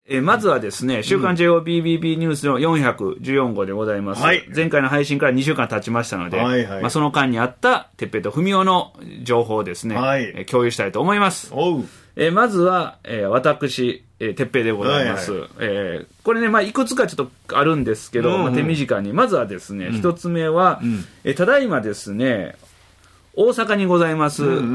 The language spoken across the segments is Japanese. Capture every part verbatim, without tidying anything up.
えまずはですね、週刊 ジェイオービービービー ニュースのよんひゃくじゅうよんごうでございます。はい、前回の配信からにしゅうかん経ちましたので、はいはい、まあ、その間にあったてっぺいとふみおの情報をですね、はい、え共有したいと思います。おうえまずは、えー、私、えー、てっぺいでございます。はいはい、えー、これね、まあ、いくつかちょっとあるんですけど、うんうん、まあ、手短に。まずはですね、一、うん、つ目は、うん、えー、ただいまですね、大阪にございます、うんうんうん、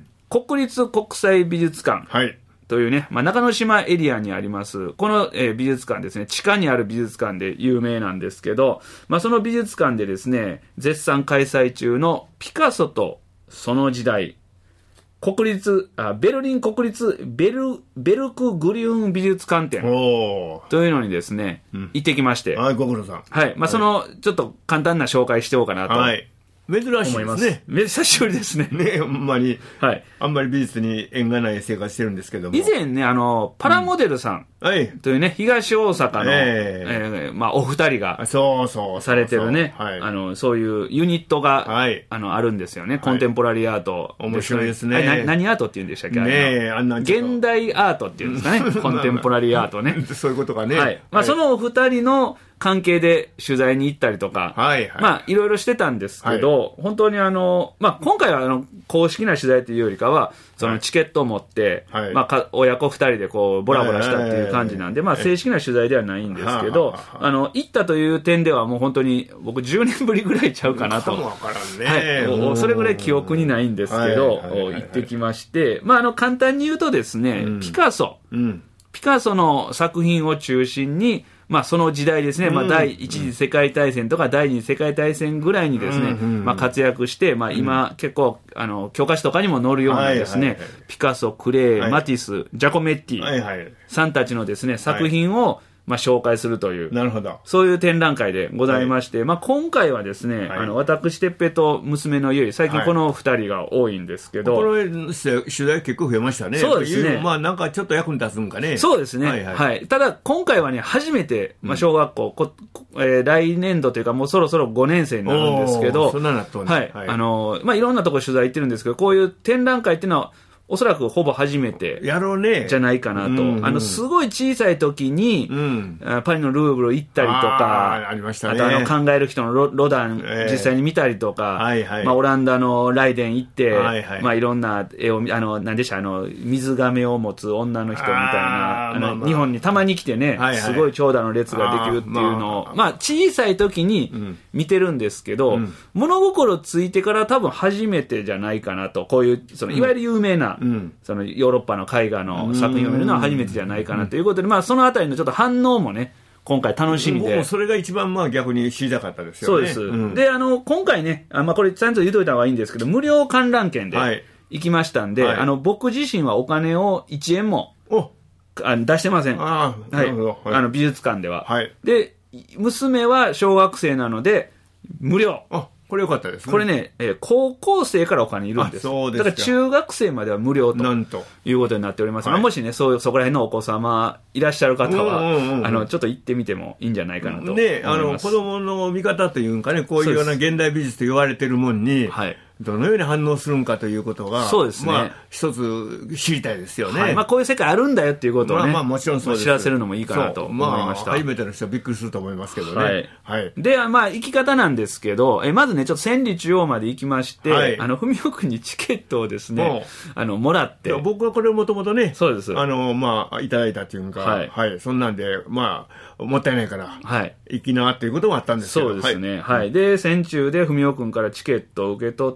国立国際美術館。はいというね、まあ、中之島エリアにあります、この、えー、美術館ですね、地下にある美術館で有名なんですけど、まあ、その美術館でですね、絶賛開催中のピカソとその時代、国立、あベルリン国立ベル、ベルクグリューン美術館展というのにですね、うん、行ってきまして。 はい、ご苦労さん。 はい、まあ、その、ちょっと簡単な紹介しておこうかなと。はい。 珍しいですね。 久しぶりですね。 ね、ほんまに、はい、あんまり美術に縁がない生活してるんですけども。 以前ね、あの、パラモデルさんというね、うん、東大阪の、えーえー、まあ、お二人が、そうそうされてるね、はい、あの、そういうユニットが、はい、あの、あるんですよね。コンテンポラリーアート。 はい、面白いですね。 な何アートって言うんでしたっけ？ ねえ、あんな現代アートっていうんですかね。コンテンポラリーアートね。 そういうことかね。 はい。まあ、はい、そのお二人の関係で取材に行ったりとか、はいはい、まあ、いろいろしてたんですけど、はい、本当にあの、まあ、今回はあの、公式な取材というよりかは、そのチケットを持って、はい、まあ、か親子二人でこう、ボラボラしたっていう感じなんで、まあ、正式な取材ではないんですけど、あの、行ったという点ではもう本当に、僕じゅうねんぶりぐらいちゃうかなと。 かもわからんね。 はい。それぐらい記憶にないんですけど、行ってきまして、まあ、あの、簡単に言うとですね、うん、ピカソ、うん、ピカソの作品を中心に、まあ、その時代ですね、まあ、第一次世界大戦とか第二次世界大戦ぐらいにですね、まあ、活躍して、まあ、今、結構、あの、教科書とかにも載るようなですね、ピカソ、クレー、マティス、ジャコメッティさんたちのですね、作品を、まあ、紹介するという、なるほど。そういう展覧会でございまして、はい、まあ、今回はですね、はい、あの、私、てっぺいと娘のゆい、最近この二人が多いんですけど、 これ、取材結構増えましたね。 そうですね。 まあ、なんかちょっと役に立つんかね。 そうですね。はい、はいはい、ただ、今回はね、初めて、まあ、小学校、こえー、来年度というか、もうそろそろごねん生になるんですけど、 そんななっとんね、 はい。はい、あの、まあ、いろんなところ取材行ってるんですけど、こういう展覧会っていうのは、おそらくほぼ初めてじゃないかなと、うんうん、あのすごい小さい時に、うん、パリのルーブル行ったりとか、 あ, あ, りましたね、あとあの考える人の ロ, ロダン、えー、実際に見たりとか、はいはい、まあ、オランダのライデン行って、はいはい、まあ、いろんな絵をあの何でしたあの水亀を持つ女の人みたいなあの、まあまあ、日本にたまに来てね、はいはい、すごい長蛇の列ができるっていうのを、まあまあ、小さい時に見てるんですけど、うん、物心ついてから多分初めてじゃないかなと、こういうそのいわゆる有名な、うんうん、そのヨーロッパの絵画の作品を見るのは初めてじゃないかなということで、まあ、そのあたりのちょっと反応もね、今回楽しみで。 もうそれが一番まあ逆に知りたかったですよね。 そうです。うん、で、あの、今回ね、あまあ、これちゃんと言うといた方がいいんですけど、無料観覧券で行きましたんで、はい、あの、僕自身はお金をいちえんもあ出してません。ああ、はい。はい、あの、美術館では。はい。で、娘は小学生なので、無料。 あ、これ良かったですね。 これね、えー、高校生からお金いるんです。そうですか。だから中学生までは無料ということになっております。はい、もしね、そうそこら辺のお子様いらっしゃる方は、うんうんうん、あのちょっと行ってみてもいいんじゃないかなと思います。 ね、あの子供の見方というんかね、こういうような現代美術と言われてるもんに、はい、どのように反応するんかということが、そうですね。まあ、一つ知りたいですよね。はい、 まあ、こういう世界あるんだよっていうことをね、まあ、まあ、 もちろんそうです。 知らせるのもいいかなと思いました。 まあ、初めての人はびっくりすると思いますけどね。はい。 はい、で、まあ、行き方なんですけど、えまずね、ちょっと千里中央まで行きまして、はい、あの、文雄君にチケットをですね、あの、もらって。 僕はこれをもともとね、 そうです。 あの、まあ、いただいたっていうか、はい。はい。そんなんで、まあ、もったいないから、はい。行きなっていうこともあったんですけど。 そうですね。はい。はい、で、千中で文雄君からチケットを受け取って、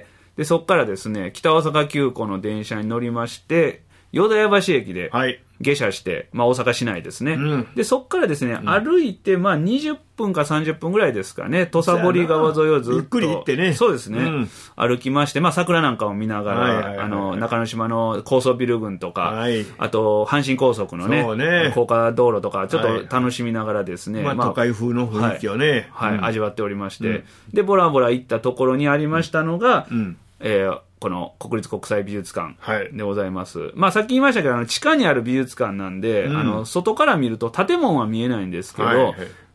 で、そこからですね、北大阪急行の電車に乗りまして、淀屋橋駅で下車して、はい、まあ大阪市内ですね。うん、で、そこからですね、うん、歩いて、まあにじゅっぷんかさんじゅっぷんぐらいですかね、土佐堀川沿いをずっと。 ゆっくり行ってね。 そうですね。うん、歩きまして、まあ桜なんかを見ながら、はいはいはいはい、あの、中之島の高層ビル群とか、はい、あと、阪神高速のね、ね高架道路とか、ちょっと楽しみながらですね。 はい、まあ、都会風の雰囲気をね。 はい、はいうん、味わっておりまして、で、ボラボラ行ったところにありましたのが、うんえーこの国立国際美術館でございます。はい、まあさっき言いましたけど、あの地下にある美術館なんで、うん、あの外から見ると建物は見えないんですけど、はいはい、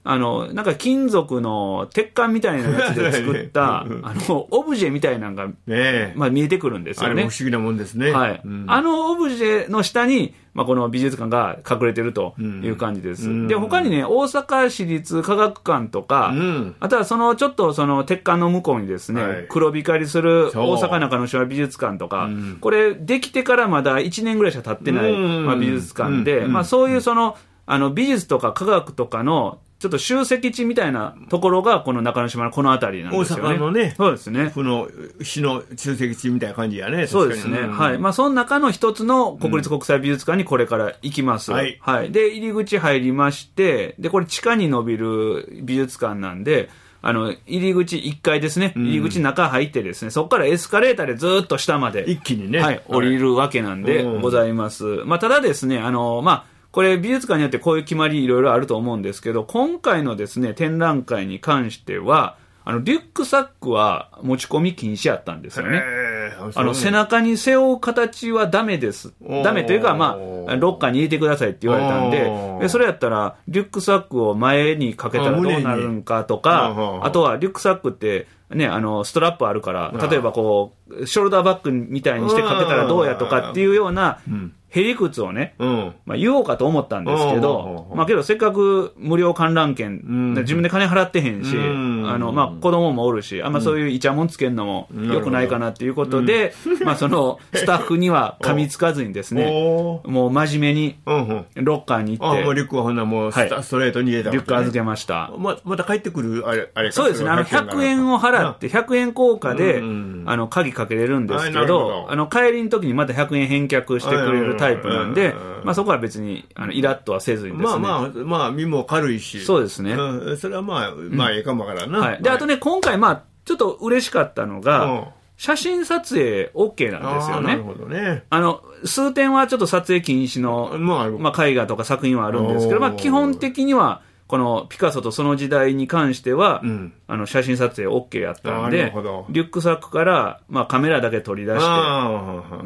あの、なんか金属の鉄管みたいなやつで作った、あの、オブジェみたいなのが、ね、まあ見えてくるんですよね。あれも不思議なもんですね。 はい。うん、あのオブジェの下に、まあ、この美術館が隠れてるという感じです。うん、で、他にね、大阪市立科学館とか、うん、あとはその、ちょっとその鉄管の向こうにですね、はい、黒光りする大阪中之島美術館とか、うん、これ、できてからまだいちねんぐらいしか経ってない、まあ、美術館で、まあ、そういうその、あの、美術とか科学とかの、ちょっと集積地みたいなところが、この中之島のこの辺りなんですよね。 大阪のね。 そうですね。 府の、市の集積地みたいな感じやね。 そうですね。うん、はい。まあ、その中の一つの国立国際美術館にこれから行きます。うん、はい。はい。で、入り口入りまして、で、これ地下に伸びる美術館なんで、あの、入り口いっかいですね。入り口中入ってですね、そこからエスカレーターでずっと下まで。 一気にね。 はい。降りるわけなんでございます。はい、まあ、ただですね、あの、まあ、これ美術館によってこういう決まりいろいろあると思うんですけど、今回のですね、展覧会に関しては、あの、リュックサックは持ち込み禁止やったんですよね。あの、背中に背負う形はダメです。ダメというか、まあ、ロッカーに入れてくださいって言われたんで、でそれやったら、リュックサックを前にかけたらどうなるんかとか、あとはリュックサックって、ね、あの、ストラップあるから、例えばこう、ショルダーバッグみたいにしてかけたらどうやとかっていうような、へりくつをね、うん、まあ、言おうかと思ったんですけど、まあけどせっかく無料観覧券、うん、自分で金払ってへんし、うん、あの、まあ子供もおるし、あんまそういうイチャモンつけるのも良くないかなっていうことで、うん、まあそのスタッフには噛みつかずにですね、もう真面目にロッカーに行って、 あ、もうリュックはほんなもうストレートに入れた、 ね、リュック預けました。 ま、また帰ってくるあれ、あれか。 そうですね、あのひゃくえんを払って、ひゃくえん硬貨で、あの、鍵かけれるんですけど、どあの、帰りの時にまたひゃくえん返却してくれるタイプなんで、まあそこは別に、あの、イラッとはせずにですね。 まあまあ、まあ、身も軽いし。 そうですね。 うん、それはまあ、まあ、ええかもわからんな。 はい。で、あとね、今回、まあ、ちょっと嬉しかったのが、うん、写真撮影 OK なんですよね。 なるほどね。 あの、数点はちょっと撮影禁止の、まあ、絵画とか作品はあるんですけど、まあ、基本的には、このピカソとその時代に関しては、うん、あの写真撮影 OK やったんで、リュックサックから、まあ、カメラだけ取り出して、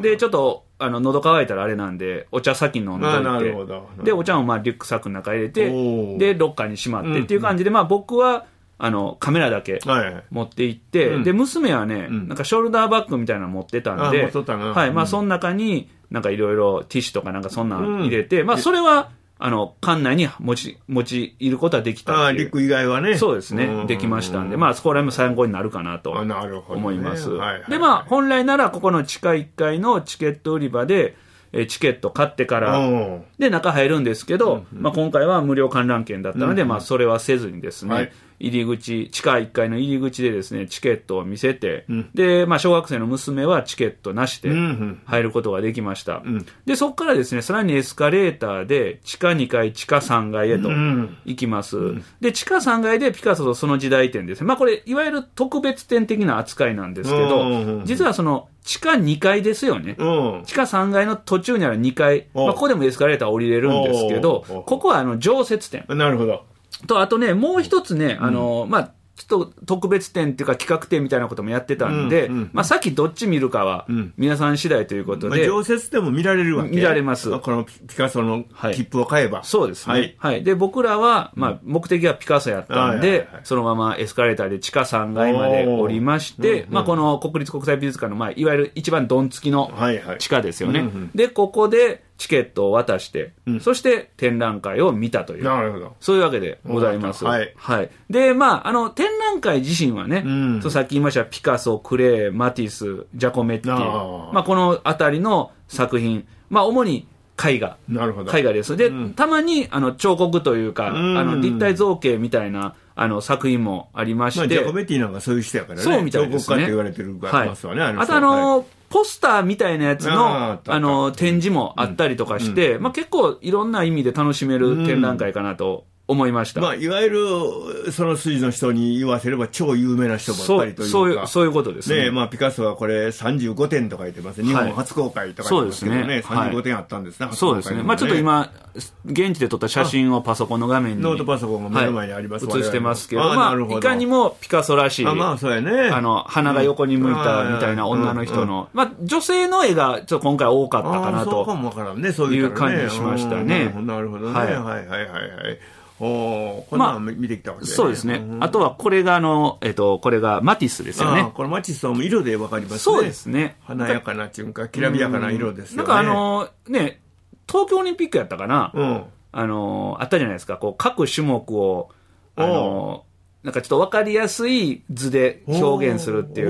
で、ちょっと、あの、喉乾いたらあれなんで、お茶先飲んどいて、で、お茶をまあリュックサックの中入れて、で、ロッカーにしまってっていう感じで、うん、まあ僕は、あの、カメラだけ持って行って、はい、で、娘はね、うん、なんかショルダーバッグみたいなの持ってたんで、はい、まあその中に、なんかいろいろティッシュとかなんかそんなの入れて、うん、まあそれは、あの、館内に持ち、持ち入ることはできた。 ああ、リュック以外はね。 そうですね。できましたんで、まあ、そこら辺も参考になるかなと思います。ねはいはいはい、で、まあ、本来なら、ここの地下いっかいのチケット売り場で、えチケット買ってから、で、中入るんですけど、うんうん、まあ、今回は無料観覧券だったので、うんうん、まあ、それはせずにですね、はい、入り口、地下いっかいの入り口でですね、チケットを見せて、うん、で、まあ、小学生の娘はチケットなしで入ることができました。うんうん、で、そこからですね、さらにエスカレーターで、地下にかい、地下さんがいへと行きます。うん、で、地下さんがいでピカソとその時代展ですね。まあ、これ、いわゆる特別展的な扱いなんですけど、実はその、地下にかいですよね。地下さんがいの途中にあるにかい、まあ、ここでもエスカレーター降りれるんですけど、ここはあの常設展。 なるほど。 と、あとね、もう一つね、あの、うん、まあ、ちょっと特別展っていうか企画展みたいなこともやってたんで、うんうん、まあさっきどっち見るかは皆さん次第ということで、 まあ、常設でも見られるわけ。 見られます。 このピカソの切符を買えば。 はい、そうですね。はい。はい。で、僕らは、まあ目的はピカソやったんで、うんはいはいはい、そのままエスカレーターで地下さんがいまで降りまして、うんうん、まあこの国立国際美術館の、まあいわゆる一番ドン付きの地下ですよね。はいはいうんうん、で、ここで、チケットを渡して、うん、そして展覧会を見たという、 なるほどそういうわけでございます。はい。はい。で、まあ、あの、展覧会自身はね、うん、そうさっき言いましたピカソ、クレー、マティス、ジャコメッティ、あまあ、このあたりの作品、まあ、主に絵画。 なるほど。 絵画です。で、うん、たまに、あの、彫刻というか、うん、あの、立体造形みたいな、あの、作品もありまして。まあ、 ジャコメッティなんかそういう人やからね。 そうみたいですね。 彫刻家って言われてるからますわね。はい、 あとあの、はいポスターみたいなやつの、あ, あの、展示もあったりとかして、うん、まあ結構いろんな意味で楽しめる展覧会かなと思いました。 まあ、いわゆる、その筋の人に言わせれば超有名な人ばっかりというか。 そう、そういう、そういうことですね。 ね、まあ、ピカソはこれさんじゅうごてんと書いてます。日本初公開と書いてますけどね。はい、ねさんじゅうごてんあったんですね。はい、 そうですね。まあ、ちょっと今、現地で撮った写真をパソコンの画面に。 ノートパソコンが目の前にあります。 はい、映してますけど、あまあ、いかにもピカソらしい。 あ、まあ、そうやね。 あの、鼻が横に向いたみたいな女の人の、まあ、女性の絵がちょっと今回多かったかなと。 そうかもわからんね。そういう感じしましたね。 なるほどね。はい、はい、はい、はい。 おこんなの見てきたわけですね。まあ、そうですね。うん、あとはこれがあの、えっと、これがマティスですよね。 これマティスは色でわかりますね。 そうですね。 華やかなっていうか、きらびやかな色ですよね。 なんかあの、ね、東京オリンピックやったかな、うん、あの、あったじゃないですか、こう、各種目を、あの、なんかちょっと分かりやすい図で表現するっていう、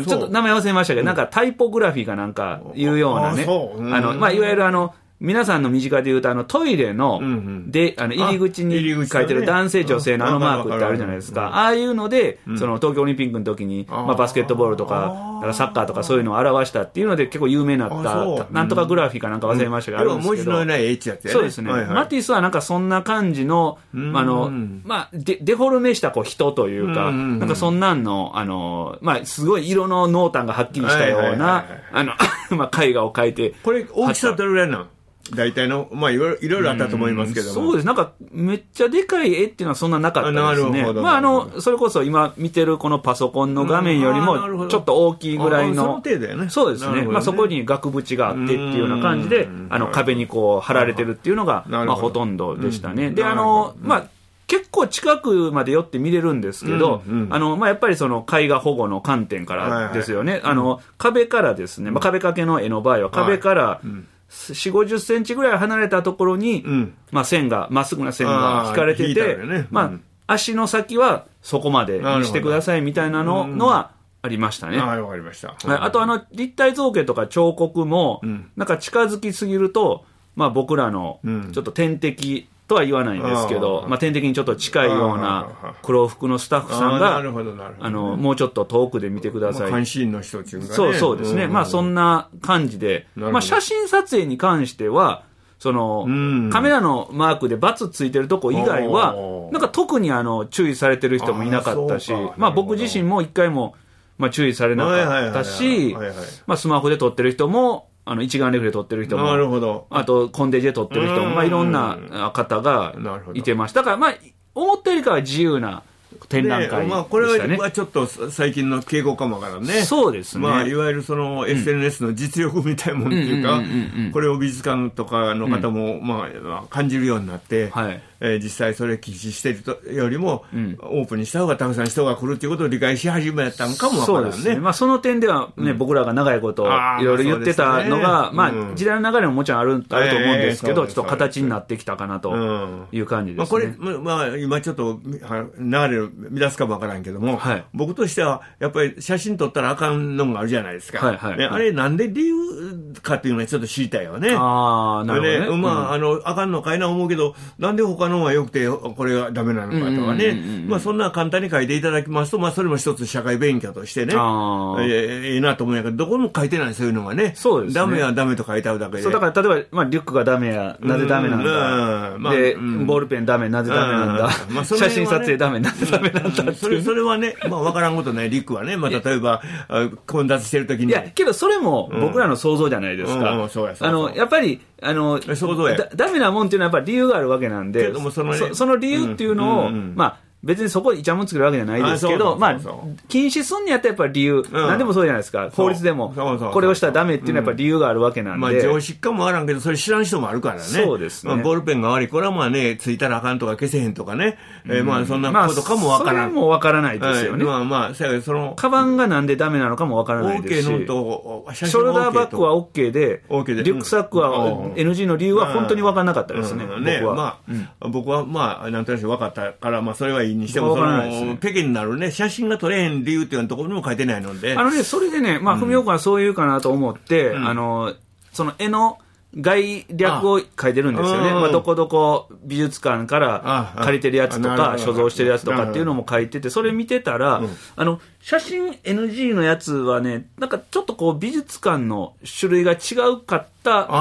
ちょっと名前忘れましたけど、うん、なんかタイポグラフィーかなんかいうようなね、あの、まあ、いわゆるあの、皆さんの身近で言うと、あの、トイレの、うんうん、で、あの、入り口に書いてる男性、女性のあのマークってあるじゃないですか。ああいうので、うん、その、東京オリンピックの時に、まあ、バスケットボールとか、サッカーとかそういうのを表したっていうので、結構有名になった、なんとかグラフィーかなんか忘れましたけど、 うん、あるんですけど。文字のない H やつやね。 そうですね。はいはい、マティスはなんかそんな感じの、あの、まあ、デ、デフォルメしたこう人というか、なんかそんなんの、あの、まあ、すごい色の濃淡がはっきりしたような、あの、まあ、絵画を描いて。 これ、大きさどれぐらいなの？大体の、まあいろいろ、いろいろあったと思いますけども。 そうです。なんか、めっちゃでかい絵っていうのはそんななかったですね。なるほど。まああの、それこそ今見てるこのパソコンの画面よりも、ちょっと大きいぐらいの。 その程度やね。 そうですね。ねまあそこに額縁があってっていうような感じで、あの壁にこう貼られてるっていうのが、まあほとんどでしたね。で、あの、まあ、結構近くまで寄って見れるんですけど、うんうん、あの、まあ、やっぱりその絵画保護の観点からですよね。はいはい、あの、壁からですね、まあ、壁掛けの絵の場合は壁から、はいうん、よん、ごじゅっセンチぐらい離れたところに、うん、まあ線が、まっすぐな線が引かれてて、ね、まあ、うん、足の先はそこまでにしてくださいみたいなの、のはありましたね。 はい、わかりました。はい、 あとあの、立体造形とか彫刻も、うん、なんか近づきすぎると、まあ僕らの、ちょっと天敵、とは言わないんですけど、まあ、天敵にちょっと近いような黒服のスタッフさんが、あの、もうちょっと遠くで見てください。 監視員の人っていうかね。 そうそうですね。まあ、そんな感じで、まあ、写真撮影に関しては、その、カメラのマークで×ついてるとこ以外は、なんか特にあの、注意されてる人もいなかったし、まあ、僕自身も一回も、まあ、注意されなかったし、まあ、スマホで撮ってる人も、あの一眼レフで撮ってる人も、 なるほど。 あとコンデジで撮ってる人も、まあ、いろんな方がいてました。だから、まあ、思ったよりかは自由な展覧会でしたね。まあ、 これはちょっと最近の傾向かもわからんね。 そうですね。 まあ、いわゆるその エスエヌエス の実力みたいなもんっていうか、これを美術館とかの方も、うん、まあ、感じるようになって、はいえー、実際それ禁止してるとよりも、うん、オープンにした方がたくさん人が来るということを理解し始めたんかもわからんね。 そうですね。まあ、その点ではね、うん、僕らが長いこといろいろ言ってたのが、あまあ、まあ、時代の流れももちろんある、あると思うんですけど、えー、ちょっと形になってきたかなという感じですね。 まあ、これ、まあ、今ちょっと流れを乱すかもわからんけども、はい、僕としてはやっぱり写真撮ったらあかんのがあるじゃないですか。はいはいはい、あれなんで理由かっていうのはちょっと知りたいよね。 ああ、なるほどね。 ねまあ、うん、あの、あかんのかいな思うけど、なんで他のが良くて、これがダメなのかとかね。まあ、そんな簡単に書いていただきますと、まあ、それも一つ社会勉強としてね、ええー、なと思うんやけど、どこも書いてないそういうのがね。そうですね。ダメはダメと書いてあるだけで。 そう、だから例えば、まあ、リュックがダメや、なぜダメなんだ。まあ、で、うん、ボールペンダメ、なぜダメなんだ。まあ、写真撮影ダメ、なぜダメなんだって。 それ、それはね、まあ、わからんことない、リュックはね、まあ、例えば、混雑してるときに。 いや、けどそれも僕らの想像じゃないですか。うんうん、そうや、そうや。あの、やっぱり、あの、 想像や。 だ、ダメなもんっていうのはやっぱり理由があるわけなんで、その、ね、そ, その理由っていうのを、うんうんうん、まあ、別にそこでイチャモン作るわけじゃないですけど、まあ、禁止すんにやったらやっぱり理由、うん、何でもそうじゃないですか。法律でも、これをしたらダメっていうのはやっぱり理由があるわけなんで。まあ、 常識かもあらんけど、それ知らん人もあるからね。 そうですね。 まあ、ボールペンが悪い。これはまあね、ついたらあかんとか消せへんとかね。うん、えー、まあ、そんなことかもわからん。まあ、 それもわからないですよね。 はい、まあまあ、その、 カバンがなんでダメなのかもわからないですし。 OK のと、 ショルダーバッグは OK で、OK でリュックサックは エヌジー の理由は本当にわからなかったですね。 うん、ね僕は。まあ、うん、僕はまあ、なんとなく分かったから、まあ、それはいいにしても、その、北京になるね、写真が撮れへん理由っていうところにも書いてないので。 あのね、それでね、まあ、文岡はそういうかなと思って、うん、あの、その絵の概略を書いてるんですよね。まあ、どこどこ美術館から借りてるやつとか、所蔵してるやつとかっていうのも書いてて、それ見てたら、うん、あの、写真 エヌジー のやつはね、なんかちょっとこう美術館の種類が違うかった、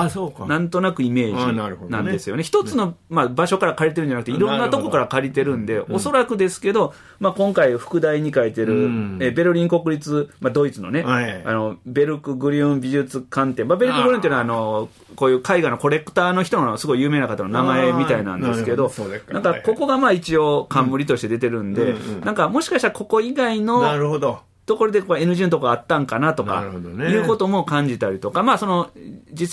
あそうかなんとなくイメージなんですよね。一、ね、つの、まあ、場所から借りてるんじゃなくて、いろんなとこから借りてるんで、おそらくですけど、まあ、今回副題に書いてる、うん、えベルリン国立、まあ、ドイツのね、はい、あの、ベルクグリュン美術館展、まあ、ベルクグリュンっていうのはあの、こういう絵画のコレクターの人のすごい有名な方の名前みたいなんですけど、な, なんかここがまあ一応冠として出てるんで、うんうん、なんかもしかしたらここ以外の、 なるほど。 ところでこう エヌジー のとこあったんかなとか、いうことも感じたりとか、まあその、実際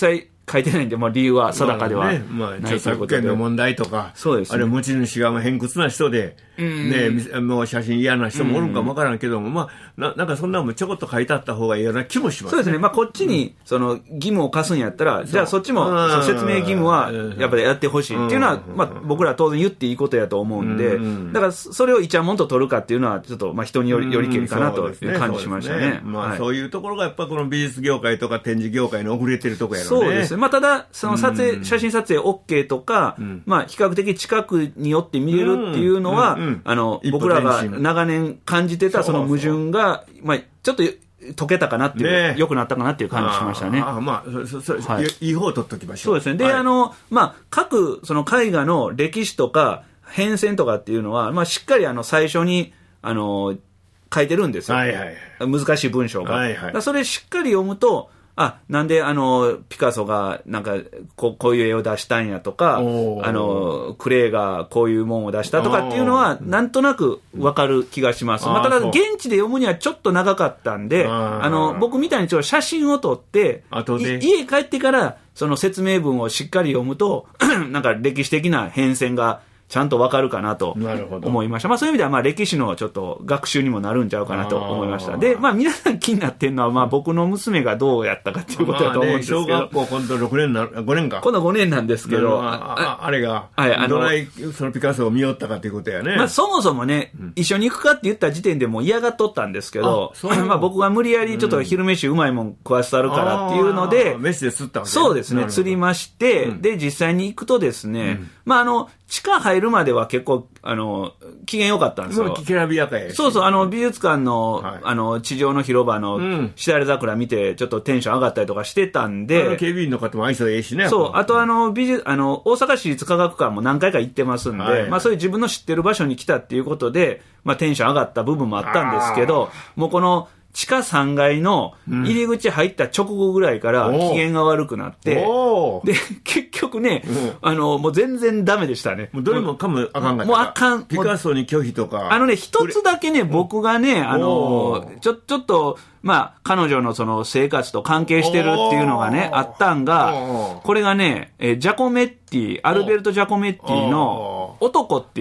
書いてないんで、まあ、理由は定かではない、 まあね、まあ、著作権の問題とか、そうですね、あれ持ち主が偏屈な人で、ね、もう写真嫌な人もおるかもわからんけども、まあな、なんかそんなのもちょこっと書いてあった方がいいような気もしますね。 そうですね、まあ、こっちにその義務を課すんやったら、じゃあそっちもその説明義務はやっぱりやってほしいっていうのは、まあ、僕らは当然言っていいことやと思うんで、だからそれをいちゃもんと取るかっていうのは、ちょっとまあ人により、よりけりかなという感じしましたね。 まあ、そういうところがやっぱこの美術業界とか展示業界の遅れてるところやろね。 そうですね。まあ、ただ、その撮影、写真撮影 OK とか、まあ、比較的近くによって見れるっていうのは、あの、僕らが長年感じてたその矛盾が、まあ、ちょっと解けたかなっていう、良くなったかなっていう感じしましたね。 ああ、まあ、そ、そ、はい、いい方を取っときましょう。そうですね。で、あの、まあ、各、その絵画の歴史とか、変遷とかっていうのは、まあ、しっかりあの、最初に、あの、書いてるんですよ。はいはい。難しい文章が。はいはい。だそれしっかり読むと、あ、なんであの、ピカソがなんかこう、こういう絵を出したんやとか、あの、クレイがこういうもんを出したとかっていうのは、なんとなくわかる気がします。まあ、ただ、現地で読むにはちょっと長かったんで、ああの、僕みたいにちょっと写真を撮って、家帰ってからその説明文をしっかり読むと、なんか歴史的な変遷が、ちゃんとわかるかなと思いました。まあそういう意味ではまあ歴史のちょっと学習にもなるんちゃうかなと思いました。で、まあ皆さん気になってるのはまあ僕の娘がどうやったかっていうことだと思うんですけど。 まあね、小学校今度ろくねんな、ごねんか。 今度ごねんなんですけど。 あ, あ, あれが、はい、あの、どないそのピカソを見よったかということやね。 まあそもそもね、うん、一緒に行くかって言った時点でもう嫌がっとったんですけど、あまあ僕が無理やりちょっと昼飯うまいもん食わせたるからっていうので、 うん、飯で釣ったわけ、ね、 そうですね、釣りまして、うん、で実際に行くとですね、うん、まああの、地下入るまでは結構、あの、機嫌良かったんですよ。 きらびやかやし。 そうそう、あの、美術館の、はい、あの、地上の広場の、しだれ桜見て、ちょっとテンション上がったりとかしてたんで。 あの、警備員の方も愛想ええしね。 そう、あとあの、美術、あの、大阪市立科学館も何回か行ってますんで、はいはい、まあそういう自分の知ってる場所に来たっていうことで、まあテンション上がった部分もあったんですけど、もうこの、地下さんがいの入り口入った直後ぐらいから機嫌が悪くなって、で、結局ね、あの、もう全然ダメでしたね。 もうどれもかもあかんかった。 もうあかん。 ピカソに拒否とか。 あのね、一つだけね、僕がね、あの、ちょ、ちょっと、まあ、彼女のその生活と関係してるっていうのがね、あったんが、これがね、えジャコメッティ、アルベルト・ジャコメッティの男っていう、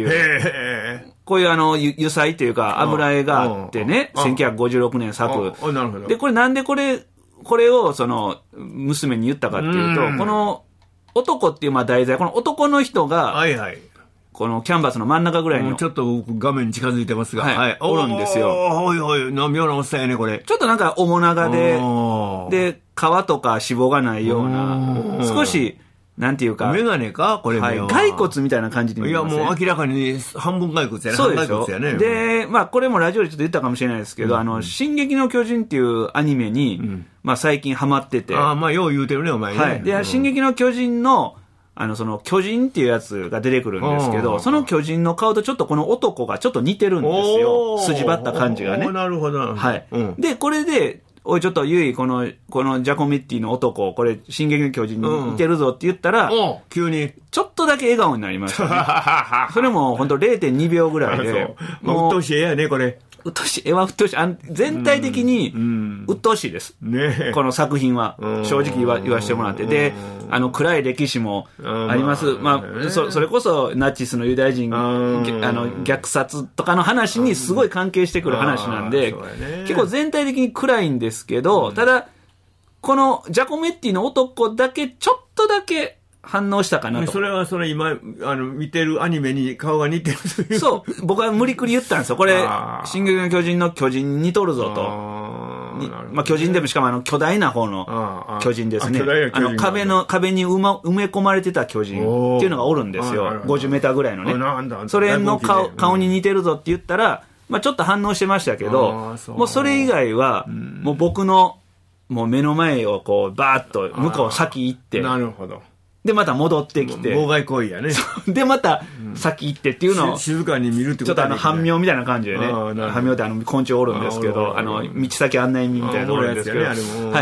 こういうあの、油彩というか油絵があってね、せんきゅうひゃくごじゅうろくねん作。で、これなんでこれ、これをその、娘に言ったかっていうと、この男っていうまあ題材、この男の人が、はいはい。このキャンバスの真ん中ぐらいに。 ちょっと画面に近づいてますが。 はい。はい、おるんですよ。 おいおい、妙なおっさんやね、これ。 ちょっとなんか面長で、で、皮とか脂肪がないような、少し、なんていうか。 メガネかこれ、 はい。骸骨みたいな感じで見えますね。 いや、もう明らかに半分骸骨やね。 そうでしょ。 半骸骨やね。 で、まあ、これもラジオでちょっと言ったかもしれないですけど、うん、あの、進撃の巨人っていうアニメに、うん、まあ、最近ハマってて。 ああ、まあ、よう言うてるね、お前ね。 はい。で、うん、進撃の巨人の、あの、その、巨人っていうやつが出てくるんですけど、その巨人の顔とちょっとこの男がちょっと似てるんですよ。筋張った感じがね。 なるほど。 はい。うん、で、これで、おい、ちょっと、ゆい、この、このジャコメッティの男、これ、進撃の巨人に似てるぞって言ったら、うん、 急に。 ちょっとだけ笑顔になりましたね。それも、ほんと れいてんにびょうぐらいで。 まあ、うっとうしい絵やね、これ。 うっとうしい、絵はうっとうしい。あ全体的に、うっとうしいです。ね、この作品は、正直言わ、言わせてもらって。で、あの、暗い歴史もあります。まあ、そ、それこそ、ナチスのユダヤ人、あの、虐殺とかの話にすごい関係してくる話なんで、結構全体的に暗いんですけど、ただ、このジャコメッティの男だけ、ちょっとだけ、反応したかなと。 それはそれ今、あの、見てるアニメに顔が似てるという。 そう。僕は無理くり言ったんですよ。これ、進撃の巨人の巨人に似とるぞと。まあ巨人でもしかもあの巨大な方の巨人ですね。あの壁の、壁に埋、ま、埋め込まれてた巨人っていうのがおるんですよ。ごじゅうメーターぐらいのね。それの顔、顔に似てるぞって言ったら、まあちょっと反応してましたけど、もうそれ以外は、もう僕の、もう目の前をこう、バーッと向こう先行って。 なるほど。 で、また戻ってきて。 妨害行為やね。 で、また、先行ってっていうのを。 静かに見るってことちょっとあの、半妙みたいな感じでね。半妙ってあの、昆虫おるんですけど、あの、道先案内人みたいなのおるんですけど。はい。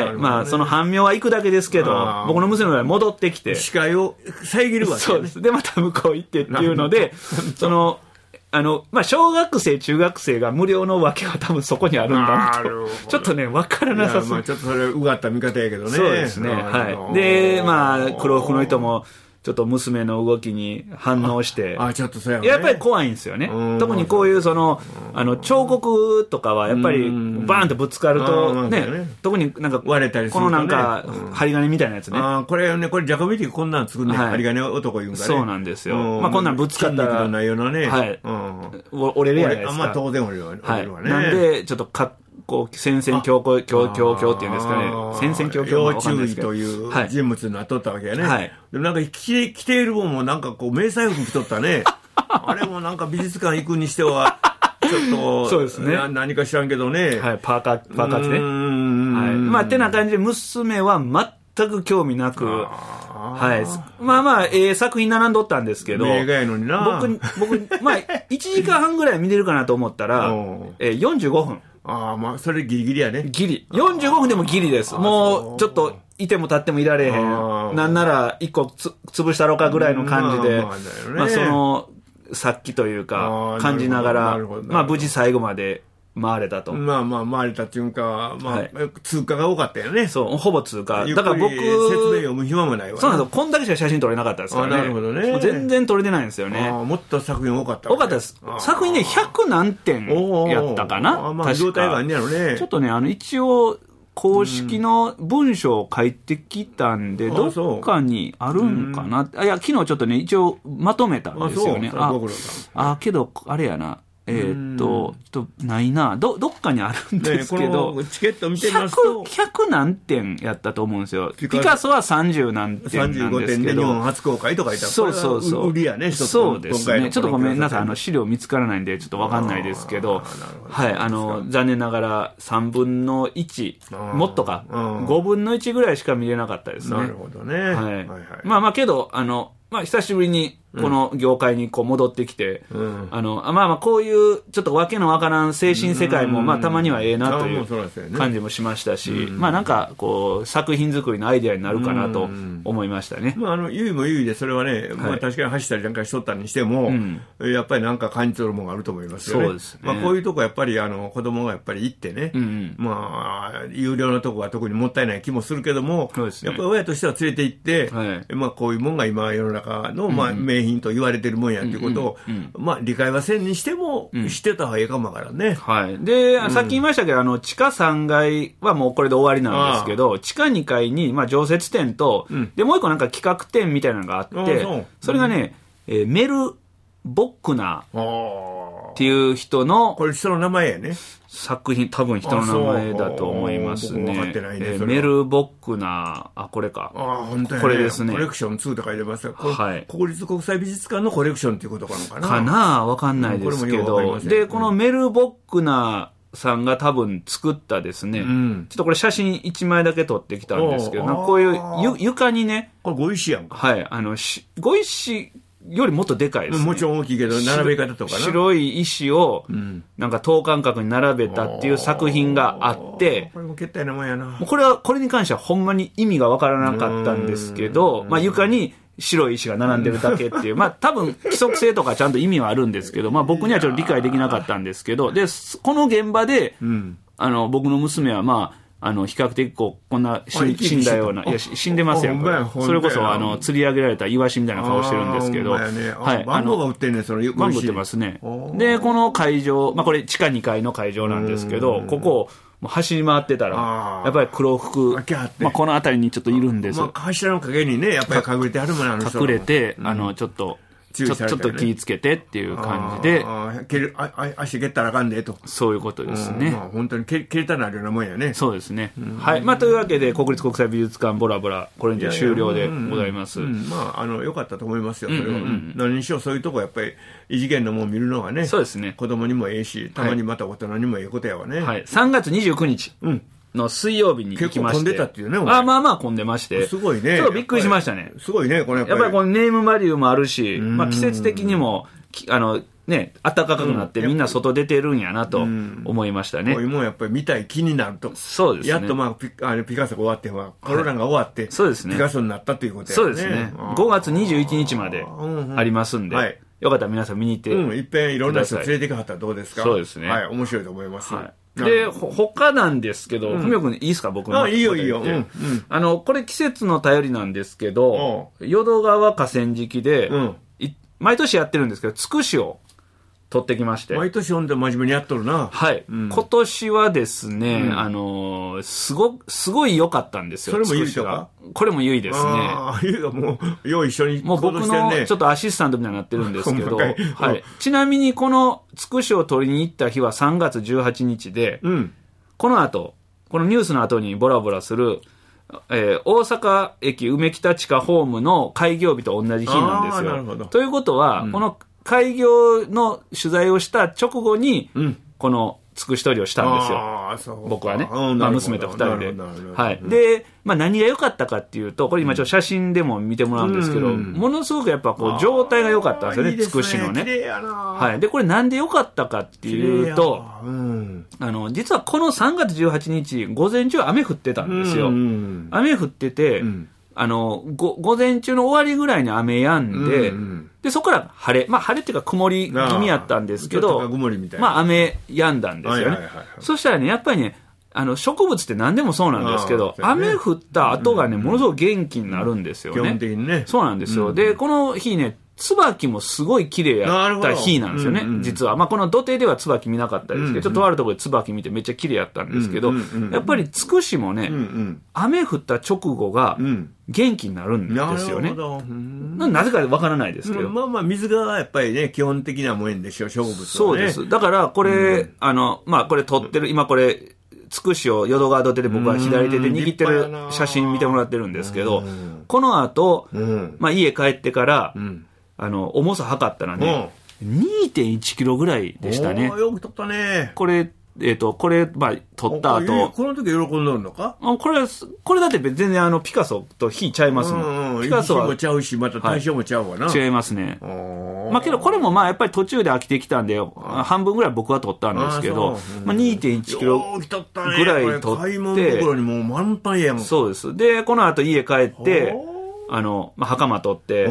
まあ、その半妙は行くだけですけど、僕の娘が戻ってきて。 視界を遮るわけ。 そうです。で、また向こう行ってっていうので、その、 あの、まあ、小学生、中学生が無料の訳は多分そこにあるんだなと。ちょっとね、わからなさそう。 まあ、ちょっとそれ、うがった見方やけどね。 そうですね。はい。で、まあ、黒服の人も、ちょっと娘の動きに反応して。 あ、ちょっとそうやね。 やっぱり怖いんですよね。特にこういうその、あの、彫刻とかはやっぱりバーンとぶつかると、ね、特になんか、 割れたりする。 このなんか、針金みたいなやつね。 あ、これね、これジャコビティこんなん作るね。針金男言うんかね。 そうなんですよ。まあこんなんぶつかったら。 筋肉の内容のね。 はい。折れるやないですか。 まあ当然折れるわね。 はい。なんで、ちょっとか、こう、戦々恐々、恐々恐々っていうんですかね。戦々恐々 要注意という人物になっとったわけやね。はい。でもなんか着ているもんもなんかこう、迷彩服着とったね。あれもなんか美術館行くにしては、ちょっと、そうですね。何か知らんけどね。 はい、パーカー、パーカーですね。はい。まあ、てな感じで、娘は全く興味なく、はい。まあまあ、ええ作品並んどったんですけど、 映画やのにな。 僕、僕、まあ、いちじかんはんぐらい見れるかなと思ったら、えー、よんじゅうごふん。 ああ、まあ、それギリギリやね。 ギリ。よんじゅうごふんでもギリです。もう、ちょっと、いても立ってもいられへん。なんなら、一個つ、潰したろかぐらいの感じで、まあ、まあ、その、殺気というか、感じながら、まあ、無事最後まで、回れたと。 まあまあ、回れたっていうか、まあ、はい、通過が多かったよね。 そう、ほぼ通過。 だから僕、説明読む暇もないわ、ね。 そうなんですよ。こんだけしか写真撮れなかったですからね。 なるほどね。 全然撮れてないんですよね。 あもっと作品多かった、 ね。多かったです。作品ね、ひゃく何点やったかな。 あまあ、状態があんねやろね。 ちょっとね、あの、一応、公式の文章を書いてきたんで、うん、どっかにあるんかな。あいや、昨日ちょっとね、一応まとめたんですよね。あ、あ、あけど、あれやな。えー、っと、ちょっとないな。ど、どっかにあるんですけど、 ね、このチケット見てみますと、 ひゃく、ひゃく何点やったと思うんですよ。ピカソはさんじゅう何点なんですけど。さんじゅうごてんで日本初公開と書いてある。 そうそうそう。 売りやね、一つ。 そうですね。ちょっとごめんなさい。あの、資料見つからないんで、ちょっとわかんないですけど、はい、あの、残念ながらさんぶんのいち、もっとか、ごぶんのいちぐらいしか見れなかったですね。 なるほどね。はい。はいはい、 まあまあけど、あの、まあ久しぶりに、この業界にこう戻ってきて、うん、あの、まあまあこういうちょっとわけのわからん精神世界もまあたまにはええなという感じもしましたし、うん、まあなんかこう作品作りのアイデアになるかなと思いましたね。 まああの、ゆいもゆいでそれはね、はい、まあ確かに走ったりなんかしとったにしても、うん、やっぱりなんか感じ取るものがあると思いますよね。 そうですね。 まあこういうとこやっぱりあの子供がやっぱり行ってね、うんうん、まあ有料のとこは特にもったいない気もするけども、そうですね、やっぱり親としては連れて行って、はい、まあこういうもんが今世の中のまあ名品と言われてるもんやっていうことを、うんうんうん、まあ理解はせんにしても知ってた方がいいかもわからんね。 はい。で、うん、さっき言いましたけど、あの、地下さんがいはもうこれで終わりなんですけど、地下にかいに、まあ常設店と、うん、で、もう一個なんか企画店みたいなのがあって、そ, それがね、えー、メル・ボックナーっていう人の、 これ人の名前やね。 作品、多分人の名前だと思いますね。 分かってないね、 えー、メル・ボックナー、あ、これか。 あ、本当に、ね、 これですね。 コレクションツーって書いてますが、はい。国立国際美術館のコレクションっていうことかなかな。 かなわかんないですけど。うん、で、このメル・ボックナーさんが多分作ったですね、うん、ちょっとこれ写真いちまいだけ撮ってきたんですけど、なんかこういうゆ床にね、 これご石やんか。 はい、あの、しご石、よりもっとでかいですね。 もちろん大きいけど、並べ方とかな。 白い石を、なんか等間隔に並べたっていう作品があって、 これも決定なもんやな。 これは、これに関してはほんまに意味がわからなかったんですけど、まあ床に白い石が並んでるだけっていう、まあ多分規則性とかちゃんと意味はあるんですけど、まあ僕にはちょっと理解できなかったんですけど、で、この現場で、うん、あの、僕の娘はまあ、あの、比較的こう、こんな死んだような、いや、死んでますよ。それこそ、あの、釣り上げられたイワシみたいな顔してるんですけど、ね、 はい。番号が売ってんねん、その、 番号売ってますね。で、この会場、まあこれ地下にかいの会場なんですけど、ここをもう走り回ってたら、やっぱり黒服、まあこの辺りにちょっといるんです。まあ柱の陰にね、やっぱり隠れてあるもんなの。 隠れて、あの、ちょっと、ちょ, ちょっと気ぃつけてっていう感じで、 ああ蹴るああ足蹴ったらあかんでと。 そういうことですね。 まあ、本当に蹴蹴りたなるようなもんやね。 そうですね。はい。まあ、というわけで、国立国際美術館ボラボラ、これじゃ終了でございます。 うんうん、まあ、あの、良かったと思いますよ、それは。うんうんうん、何にしろそういうとこやっぱり、異次元のもん見るのがね、 そうですね。 子供にもええし、たまにまた大人にもええことやわね。 はい。さんがつにじゅうくにち。うん。の水曜日に行きまして。 結構混んでたっていうね、 あ、まあまあ混んでまして。 すごいね。 ちょっとびっくりしましたね。 すごいね、これやっぱり。やっぱりこのネームバリューもあるし、まあ季節的にも、あの、ね、暖かくなってみんな外出てるんやなと思いましたね。 こういうもんやっぱり見たい気になると。 そうですね。 やっとまあピ、あピカソが終わっては、コロナが終わって、そうですね。ピカソになったということやね。 そうですね。ごがつにじゅういちにちまでありますんで。はい。 よかったら皆さん見に行ってください。 うん、いっぺんいろんな人連れてかはったらどうですか？ そうですね。 はい、面白いと思います。はい。 で、他なんですけど、ふみおくんいいですか、僕の。 あ、いいよいいよ。うん。 あの、これ季節の便りなんですけど、淀川河川敷で、毎年やってるんですけど、つくしを取ってきまして。 毎年読んで真面目にやっとるな。 はい。うん、今年はですね、うん、あのー、すご、すごい良かったんですよ。 それもゆいとか？ これもゆいですね。 ああ、ゆいがもう、よう一緒に、ね。 もう僕のちょっとアシスタントみたいになってるんですけど、はい。ちなみにこのつくしを取りに行った日はさんがつじゅうはちにちで、うん、この後、このニュースの後にボラボラする、えー、大阪駅梅北地下ホームの開業日と同じ日なんですよ。なるほど。ということは、うん、この開業の取材をした直後に、うん、このつくし取りをしたんですよ。あ、そう僕はね。まあ、娘と二人で。はい。で、まあ何が良かったかっていうと、これ今ちょっと写真でも見てもらうんですけど、うん、ものすごくやっぱこう状態が良かったんですよね、つくしのね。綺麗やな。はい。で、これなんで良かったかっていうと、うん、あの、実はこのさんがつじゅうはちにち、午前中雨降ってたんですよ。うん、雨降ってて、うん、あの、ご、午前中の終わりぐらいに雨止んで、うんうん、で、そこから晴れ、まあ晴れっていうか曇り気味やったんですけど、まあ雨止んだんですよね。はいはいはいはい、そしたらね、やっぱりね、あの、植物って何でもそうなんですけど、ね、雨降った後がね、ものすごく元気になるんですよね。 基本的にね。 そうなんですよ。うん、で、この日ね、椿もすごい綺麗やった日なんですよね、うんうん、実は。まあ、この土手では椿見なかったですけど、うんうん、ちょっとあるところで椿見てめっちゃ綺麗やったんですけど、うんうんうん、やっぱりつくしもね、うんうん、雨降った直後が元気になるんですよね。なるほど。な, なぜかわからないですけど。 うん、まあまあ、水がやっぱりね、基本的なもんでしょ、植物は、ね。 そうです。だから、これ、うん、あの、まあ、これ撮ってる、今これ、つくしを淀川土手で僕は左手で握ってる写真見てもらってるんですけど、この後、うん、まあ、家帰ってから、うんあの、重さ測ったらね、うん、にてんいちキロぐらいでしたね。 おー、よく取ったね。 これ、えっと、これ、まあ、取った後。 この時喜んどるのか？ あこれ、これだって全然あの、ピカソと火ちゃいますもん。 うん、ピカソは。もちゃうし、また対象もちゃうわな。 はい、違いますね。まあけど、これもまあ、やっぱり途中で飽きてきたんで、半分ぐらい僕は取ったんですけど、まあ にてんいちキロぐらい取って。 買い物どころにもう満杯やもん。 そうです。で、この後家帰って、あの、まあ、袴取って、うん、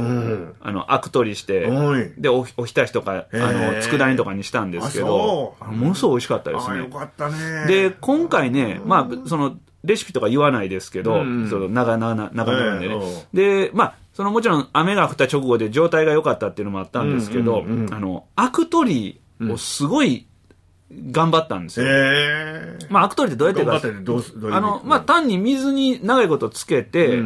あの、アク取りして、で、お、おひたしとか、あの、佃煮とかにしたんですけど、ものすごい美味しかったですね。 よかったね。 で、今回ね、まあ、その、レシピとか言わないですけど、うん、その、長々、長々でね。で、まあ、その、もちろん雨が降った直後で状態が良かったっていうのもあったんですけど、うんうんうん、あの、アク取りをすごい、頑張ったんですよ。へまあ、アク取りってどうやってか。 頑張ってどうす、どういう。 あの、まあ、単に水に長いことつけて、うんうん、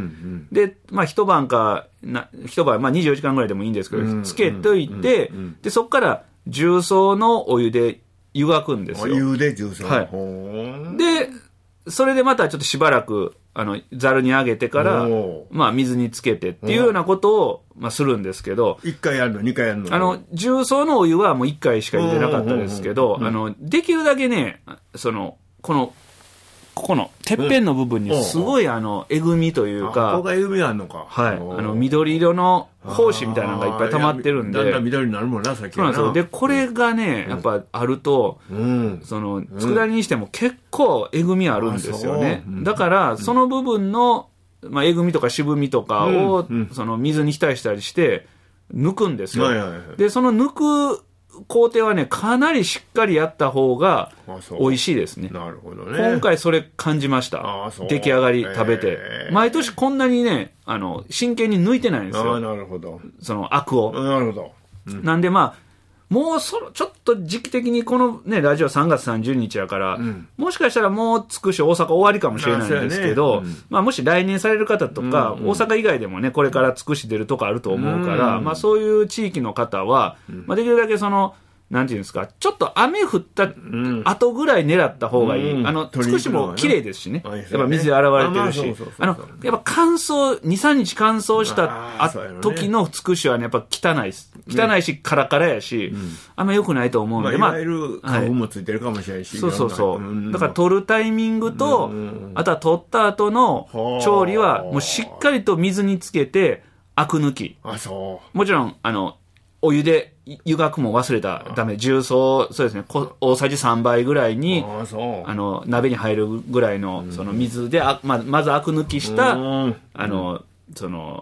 で、まあ、一晩か、な、一晩、まあ、にじゅうよじかんぐらいでもいいんですけど、うんうん、つけといて、うんうん、で、そこから重曹のお湯で湯がくんですよ。 お湯で重曹。 はい。で、それでまたちょっとしばらく、あの、ざるにあげてから、まあ、水につけてっていうようなことを、まあ、するんですけど。 一回やるの二回やるのあの、重曹のお湯はもう一回しか入れてなかったですけど、あの、できるだけね、その、この、ここの、てっぺんの部分にすごい、あの、えぐみというか。 ここがえぐみがあるのか。 はい。あの、緑色の胞子みたいなのがいっぱい溜まってるんで。 だんだん緑になるもんな、さっきそうなんですよ。で、これがね、やっぱあると、うん、その、佃煮にしても結構えぐみあるんですよね。うん、だから、その部分の、まあ、えぐみとか渋みとかを、うんうん、その、水に浸したりして、抜くんですよ。はいはいはい、で、その抜く、工程はね、かなりしっかりやった方が美味しいですね。 なるほどね。 今回それ感じました。出来上がり食べて。毎年こんなにね、あの、真剣に抜いてないんですよ。 あ、なるほど。 そのアクを。 なるほど。 うん、なんでまあ、もうそろ、ちょっと時期的にこのね、ラジオさんがつさんじゅうにちやから、うん、もしかしたらもうつくし大阪終わりかもしれないんですけど、ねうん、まあもし来年される方とか、うんうん、大阪以外でもね、これからつくし出るとこあると思うから、うん、まあそういう地域の方は、うん、まあできるだけその、なんていうんですか、ちょっと雨降った後ぐらい狙った方がいい。うん、あの、つくしも綺麗ですしね。やっぱ水で洗われてるし。あの、やっぱ乾燥、に、さんにち乾燥した時のつくしはね、やっぱ汚いです。汚いし、カラカラやし、うん、あんま良くないと思うんで。 まあ、いわゆる花粉もついてるかもしれないし。 そうそうそう。だから取るタイミングと、あとは取った後の調理は、もうしっかりと水につけて、アク抜き。 あ、そう。 もちろん、あの、お湯で湯がくも忘れたらダメ。重曹、そうですね、大さじさんばいぐらいに、あ, あの、鍋に入るぐらいの、その水で、あま、まずアク抜きした、あの、その、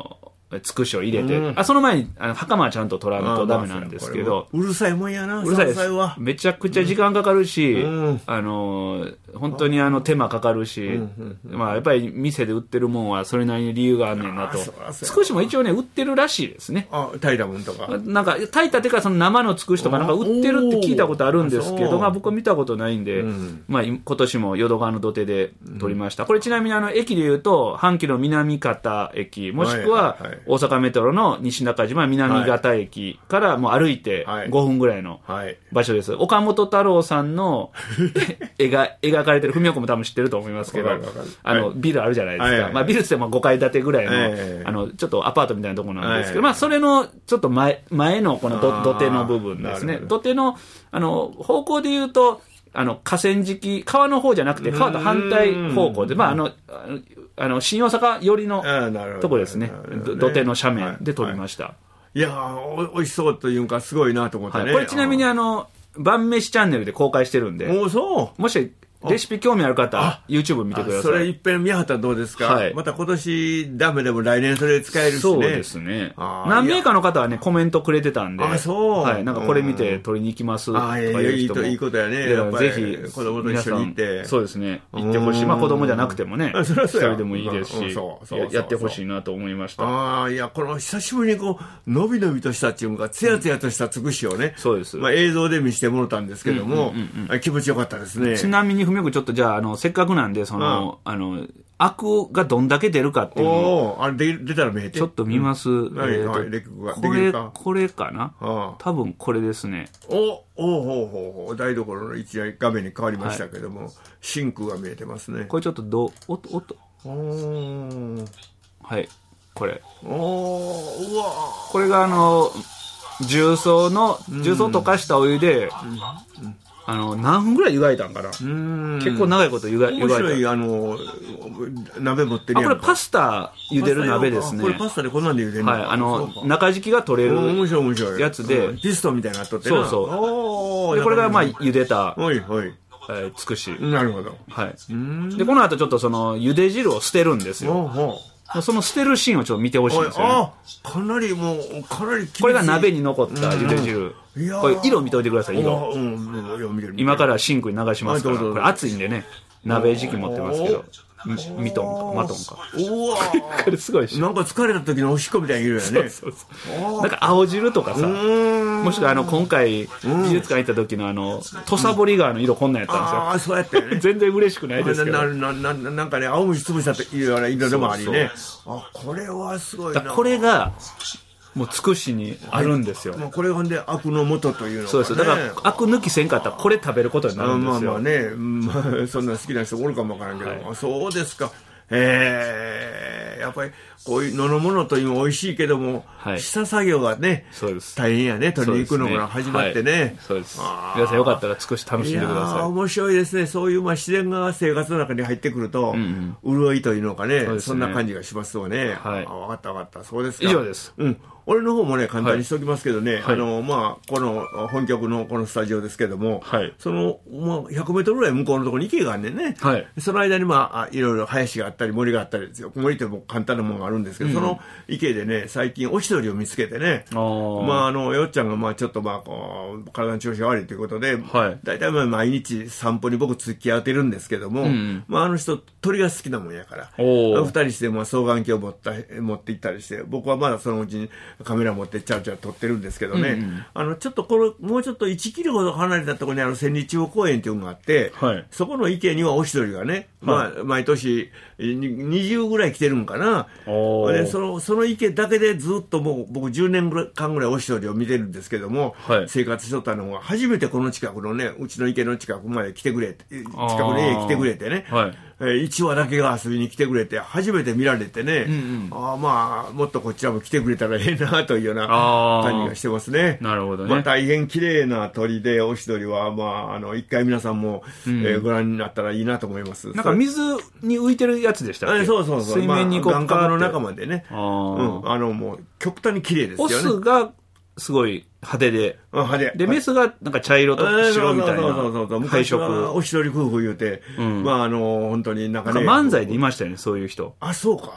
つくしを入れて、うん、あその前にあの袴はちゃんと取らんとダメなんですけど、 うるさいもんやな、 うるさいです。めちゃくちゃ時間かかるし、うん、あの本当にあの手間かかるし、うんうん、まあやっぱり店で売ってるもんはそれなりに理由があんねんなと。つくしも一応ね売ってるらしいですね。 あ、炊いたもんとか。 なんか炊いたてかその生のつくしとかなんか売ってるって聞いたことあるんですけど、まあ僕は見たことないんで、うん、まあ今年も淀川の土手で取りました。うん、これちなみにあの駅で言うと阪急の南方駅もしくは大阪メトロの西中島南方駅からもう歩いてごふんぐらいの場所です。岡本太郎さんの絵が描かれてる、文岡も多分知ってると思いますけど、あのビルあるじゃないですか。まあビルってもごかい建てぐらいのあのちょっとアパートみたいなところなんですけど、まあそれのちょっと前前のこの土手の部分ですね。土手のあの方向で言うとあの河川敷、川の方じゃなくて川と反対方向で、まああのあの新大阪寄りのところですね。土手の斜面で撮りました。はい、 いやー、おいしそうというかすごいなと思ってね。はい、 これちなみにあの晩飯チャンネルで公開してるんで、 おそう。 もしレシピ興味ある方、YouTube 見てください。 それ一遍見はったらどうですか。はい、また今年ダメでも来年それ使えるしね。 そうですね。何名かの方はねコメントくれてたんで、 あ、そう。 はい、なんかこれ見て取りに行きますとかいう人も、 いいことやね。 ぜひ子供と一緒に行って、 そうですね、行ってほしい。まあ子供じゃなくてもね、一人でもいいですし、やってほしいなと思いました。 ああ、いやこの久しぶりにこうのびのびとしたっていうかつやつやとしたつくしをね、 そうです。 まあ映像で見せてもらったんですけども、気持ちよかったですね。 ちなみにふみおくんちょっとじゃああのせっかくなんでその、うん、あのアクがどんだけ出るかっていうのをあれ出たら見えてちょっと見ます。うん、えーはい、 これこれかな、ああ多分これですね。 おおほうほうほう、台所の一台画面に変わりましたけども、はい、シンクが見えてますね。 これちょっとど音音おはいこれおうわこれがあの重曹の重曹溶かしたお湯で、うんうん、あの何分ぐらい湯がいたんかな。うん結構長いこと湯がいた。 面白いあの鍋持ってるやんか。 あこれパスタ茹でる鍋ですね。 これパスタでこんなんで茹でるの。 はいあの中敷きが取れるやつで、 うん、ピストンみたいになっとってな。そうそうでこれがまあ茹でたおいおいえー、つくし。 なるほど。 はい。でこの後ちょっとその茹で汁を捨てるんですよ。おうおうその捨てるシーンをちょっと見てほしいんですよ、ね、 あかなりもうかなりこれが鍋に残った茹で汁、うん、これ色見といてください。色、うん、今からシンクに流しますから。これ熱いんでね鍋時期持ってますけどミトンかマトンかおわこれすごいしなんか疲れた時のおしっこみたいにいるよね。そうそうそうなんか青汁とかさもしくはあの今回美術館行った時のあの土佐堀川の色こんなんやったんですよ。 ああそうやってね全然嬉しくないですけどな, な, な, な, なんかね青虫潰したっていうような色でもありね。そうそうあこれはすごいな。 これがもうつくしにあるんですよ、はい、 まあ、これほんでアクの元というのが、ね、 そうですだからアク抜きせんかったらこれ食べることになるんですよ。 まあまあね、まあ、そんな好きな人おるかもわからんけど、はい、あそうですか。えー、やっぱりこういうののものというのも美味しいけども、はい、下作業がねそうです大変やね。取りに行くのから始まってね。 そうです、ねはい、皆さんよかったら少し楽しんでください。いや面白いですね。そういうまあ自然が生活の中に入ってくると、うんうん、潤いというのか ね, そ, ねそんな感じがしますよね。はい、あ分かった分かった。そうですか。 以上です。 うん俺の方もね簡単にしておきますけどね、はい、あのまあこの本局のこのスタジオですけども、はい、そのまあひゃくメートルぐらい向こうのところに池があんねんね、はい、その間にまあいろいろ林があったり森があったりですよ。森っても簡単なものがあるんですけど、うん、その池でね最近オシドリを見つけてね、あまああのよっちゃんがまあちょっとまあこう体の調子が悪いということで、はい、だいたいまあ毎日散歩に僕付き合ってるんですけども、うん、まああの人鳥が好きなもんやから二人してまあ双眼鏡を持った持って行ったりして、僕はまだそのうちにカメラ持ってちゃうちゃう撮ってるんですけどね、うんうん、あのちょっとこれもうちょっといちキロほど離れたところにある千里中央公園っていうのがあって、はい、そこの池にはオシドリがね、はいまあ、毎年にじゅうぐらい来てるんかな。で そ, のその池だけでずっともう僕じゅうねんかんぐらいオシドリを見てるんですけども、はい、生活しとったのが初めてこの近くのねうちの池の近くまで来てくれて近くの家に来てくれてね、はいいちわだけが遊びに来てくれて初めて見られてね、うんうん、あまあもっとこちらも来てくれたらええなというような感じがしてますね。 なるほどね。 まあ、大変綺麗な鳥でオシドリはまああの一回皆さんも、うんえー、ご覧になったらいいなと思います。 なんか水に浮いてるやつでしたっけ。 そうそうそう。 水面にこう、まあ、 岩壁の中までね。あ、うん、あのもう極端に綺麗ですよね。 オスがすごい派手で、 派手でメスがなんか茶色と白みたいな配色。 おしどり夫婦言うて、うん、まああの本当になんかね。 なんか漫才でいましたよねそういう人。 あそうか。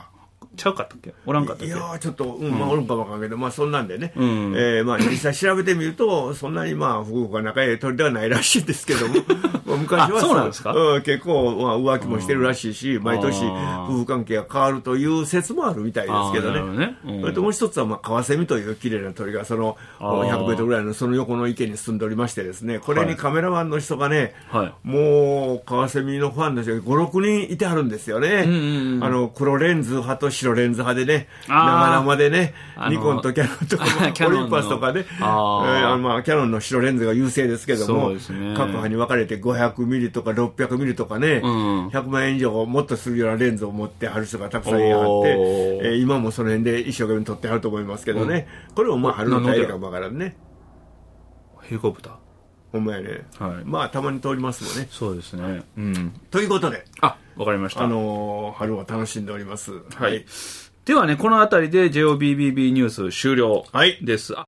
ちゃうかったっけ、おらんかったっけ。 いやちょっと、うんまあ、おるんかもわかんないけど、まあ、そんなんでね、うんえーまあ、実際調べてみると、そんなにまあ夫婦が仲良い鳥ではないらしいんですけども、昔はそ, そうなんですか、 うん、結構、まあ、浮気もしてるらしいし、毎年夫婦関係が変わるという説もあるみたいですけどね。ねうん、それともう一つは、まあ、カワセミという綺麗な鳥がそのひゃくメートルぐらいのその横の池に住んでおりましてですね、これにカメラマンの人がね、はい、もうカワセミのファンの人がご、ろくにんいてはるんですよね、うんうんうん、あの黒レンズ派と白レンズ派でね、生々でね、ニコンとキャノンとかオリンパスとかね、あ、えー、まあ、キャノンの白レンズが優勢ですけども、ね、各派に分かれてごひゃくミリとかろっぴゃくミリとかね、うん、ひゃくまんえん以上もっとするようなレンズを持ってはる人がたくさんいはって、えー、今もその辺で一生懸命撮ってはると思いますけどね、うん、これもまあ春の大河かもわからんね。 ヘリコプターほんまやね、はい、まあたまに通りますもんね。 そうですね、うん、 ということで、 あ、わかりました。 あのー、春を楽しんでおります。 はい、はい、ではね、このあたりで ジェイオービービービー ニュース終了です、はい。